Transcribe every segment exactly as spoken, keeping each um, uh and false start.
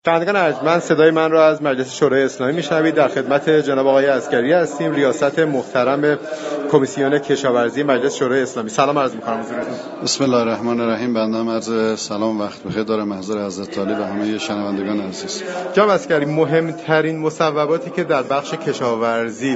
شنوندگان ارجمند، صدای من را از مجلس شورای اسلامی میشنوید. در خدمت جناب آقای عسگری هستیم، ریاست محترم کمیسیون کشاورزی مجلس شورای اسلامی. سلام عرض می‌کنم حضورتون. بسم الله الرحمن الرحیم. بنده عرض سلام، وقت بخیر دارم محضر حضرت عالی و همه شنوندگان عزیز. جناب عسگری، مهمترین مصوباتی که در بخش کشاورزی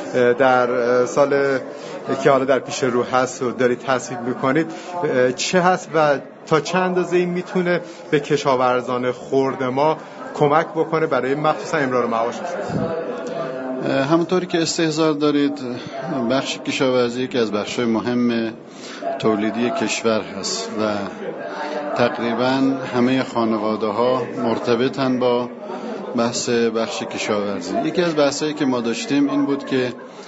در سال که حالا در پیش رو هست و دارید تصویب می‌کنید چه هست و تا چند اندازه این میتونه به کشاورزان خرد ما کمک بکنه برای مخصوصا امرار معاش؟ همونطوری که استحضار دارید، بخش کشاورزی یکی از بخش‌های مهم تولیدی کشور هست و تقریبا همه خانواده‌ها مرتبطن با بحث بخش کشاورزی. یکی از بحثایی که ما داشتیم این بود که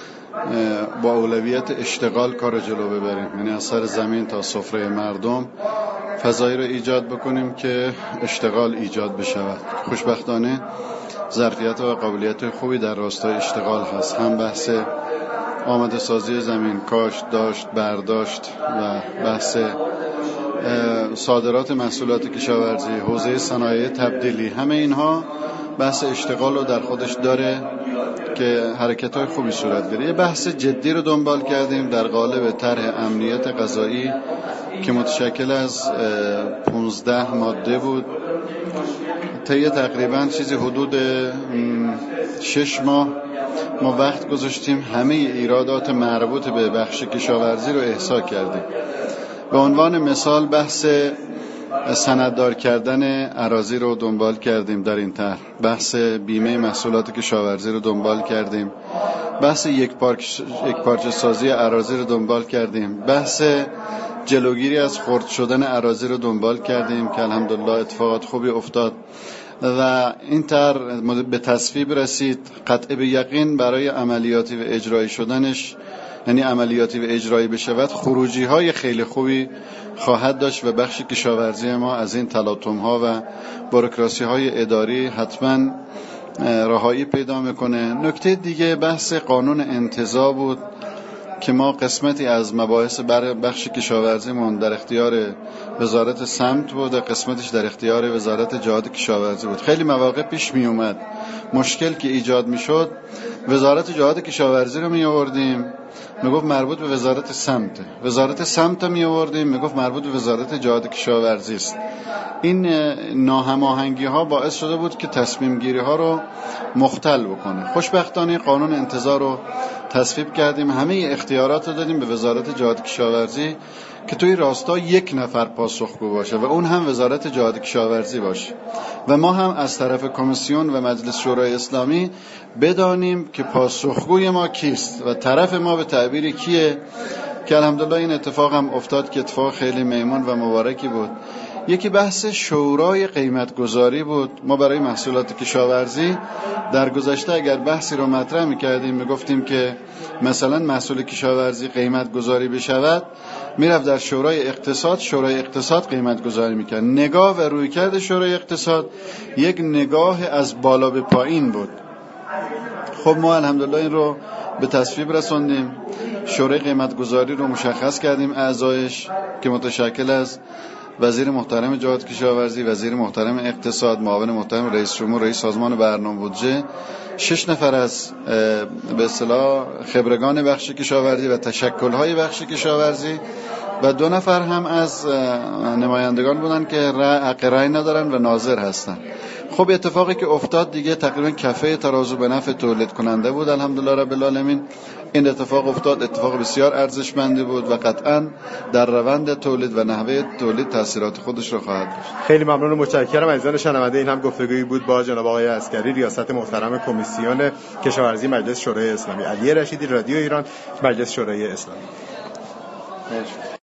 با اولویت اشتغال کار جلو ببریم، یعنی از سر زمین تا سفره مردم فضایی رو ایجاد بکنیم که اشتغال ایجاد بشود. خوشبختانه ظرفیت و قابلیت خوبی در راستای اشتغال هست، هم بحث آماده سازی زمین، کاشت، داشت، برداشت و بحث صادرات محصولات کشاورزی، حوزه صنایع تبدیلی، همه اینها بحث اشتغال رو در خودش داره که حرکت‌های خوبی صورت گیره. یه بحث جدی رو دنبال کردیم در قالب طرح امنیت غذایی که متشکل از پانزده ماده بود. طی تقریبا چیزی حدود شش ماه ما وقت گذاشتیم همه ایرادات مربوط به بخش کشاورزی رو احصا کردیم. به عنوان مثال بحث سنددار کردن اراضی رو دنبال کردیم در این طرح، بحث بیمه محصولات کشاورزی رو دنبال کردیم، بحث یک پارچ یک پارچه سازی اراضی رو دنبال کردیم، بحث جلوگیری از خرد شدن اراضی رو دنبال کردیم که الحمدلله اتفاقات خوبی افتاد و این طرح به تصویب رسید. قطع به یقین برای عملیاتی و اجرایی شدنش، یعنی عملیاتی و اجرایی بشود، خروجی های خیلی خوبی خواهد داشت و بخش کشاورزی ما از این تلاطم ها و بوروکراسی های اداری حتما رهایی پیدا میکنه. نکته دیگه بحث قانون انتزاع بود که ما قسمتی از مباحث بر بخش کشاورزیمون در اختیار وزارت سمت بود و قسمتش در اختیار وزارت جهاد کشاورزی بود. خیلی مواقع پیش می اومد مشکل که ایجاد می شد، وزارت جهاد کشاورزی رو می آوردیم میگفت مربوط به وزارت سمت، وزارت سمت رو می آوردیم میگفت مربوط به وزارت جهاد کشاورزی است. این ناهماهنگی ها باعث شده بود که تصمیم گیری ها رو مختل بکنه. خوشبختانه قانون انتزاع رو تصویب کردیم، همه اختیارات رو دادیم به وزارت جهاد کشاورزی که توی راستا یک نفر پاسخگو باشه و اون هم وزارت جهاد کشاورزی باشه و ما هم از طرف کمیسیون و مجلس شورای اسلامی بدانیم که پاسخگوی ما کیست و طرف ما به تعبیری کیه، که الحمدلله این اتفاق هم افتاد که اتفاق خیلی میمون و مبارکی بود. یکی بحث شورای قیمت گذاری بود. ما برای محصولات کشاورزی در گذشته اگر بحثی رو مطرح می‌کردیم میگفتیم که مثلا محصول کشاورزی قیمت گذاری بشود، میرفت در شورای اقتصاد، شورای اقتصاد قیمت گذاری میکرد. نگاه و رویکرد شورای اقتصاد یک نگاه از بالا به پایین بود. خب ما الحمدلله این رو به تصویب رسوندیم، شورای قیمت گذاری رو مشخص کردیم اعضایش که متشکل از وزیر محترم جهاد کشاورزی، وزیر محترم اقتصاد، معاون محترم رئیس جمهور، رئیس سازمان برنامه بودجه، شش نفر از به اصطلاح خبرگان بخش کشاورزی و تشکل‌های بخش کشاورزی و دو نفر هم از نمایندگان بودن که حق رأی ندارن و ناظر هستن. خب اتفاقی که افتاد دیگه تقریبا کفه ترازو به نفع تولید کننده بود. الحمدلله رب العالمین این اتفاق افتاد، اتفاق بسیار ارزشمندی بود و قطعا در روند تولید و نحوه تولید تاثیرات خودش رو خواهد داشت. خیلی ممنون و متشکرم عزیزان شنونده. این هم گفتگویی بود با جناب آقای عسگری، ریاست محترم کمیسیون کشاورزی مجلس شورای اسلامی. علی رشیدی، رادیو ایران، مجلس شورای اسلامی.